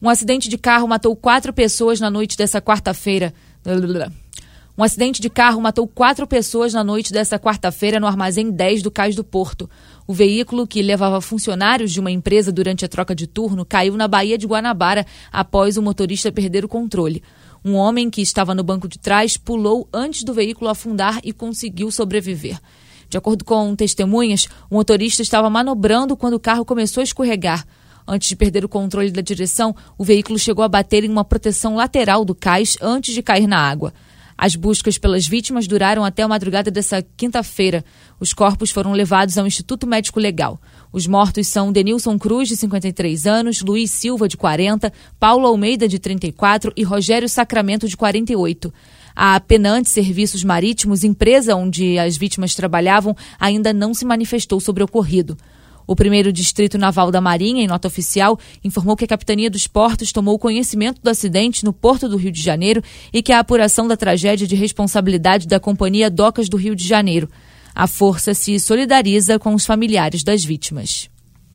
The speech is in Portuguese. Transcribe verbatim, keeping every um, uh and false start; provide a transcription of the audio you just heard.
Um acidente de carro matou quatro pessoas na noite dessa quarta-feira. Um acidente de carro matou quatro pessoas na noite dessa quarta-feira no Armazém dez do Cais do Porto. O veículo, que levava funcionários de uma empresa durante a troca de turno, caiu na Baía de Guanabara após o motorista perder o controle. Um homem que estava no banco de trás pulou antes do veículo afundar e conseguiu sobreviver. De acordo com testemunhas, o motorista estava manobrando quando o carro começou a escorregar. Antes de perder o controle da direção, o veículo chegou a bater em uma proteção lateral do cais antes de cair na água. As buscas pelas vítimas duraram até a madrugada dessa quinta-feira. Os corpos foram levados ao Instituto Médico Legal. Os mortos são Denilson Cruz, de cinquenta e três anos, Luiz Silva, de quarenta, Paulo Almeida, de trinta e quatro e Rogério Sacramento, de quarenta e oito. A Penante Serviços Marítimos, empresa onde as vítimas trabalhavam, ainda não se manifestou sobre o ocorrido. O primeiro Distrito Naval da Marinha, em nota oficial, informou que a Capitania dos Portos tomou conhecimento do acidente no Porto do Rio de Janeiro e que a apuração da tragédia é de responsabilidade da Companhia Docas do Rio de Janeiro. A força se solidariza com os familiares das vítimas.